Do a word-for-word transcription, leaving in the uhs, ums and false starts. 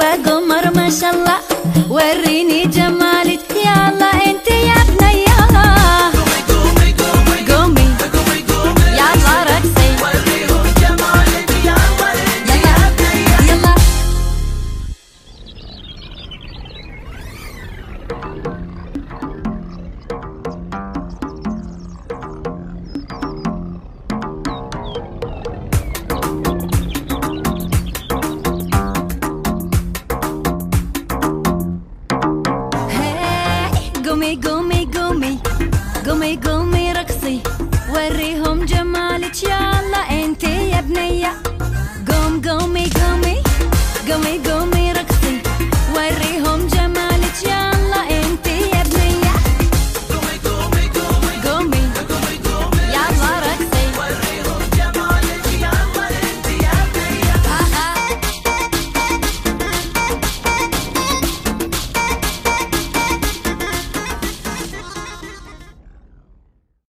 قمر ما شاء الله، وريني جمالك يلا انت يا بنية. قومي قومي قومي قومي قومي يلا رقصي، وريهم جمالك يلا انت يلا يا بنية. يلا. قومي قومي قومي قومي قومي رقصي، وريهم جمالك يلا انت يا بنية. قوم قومي قومي قومي قومي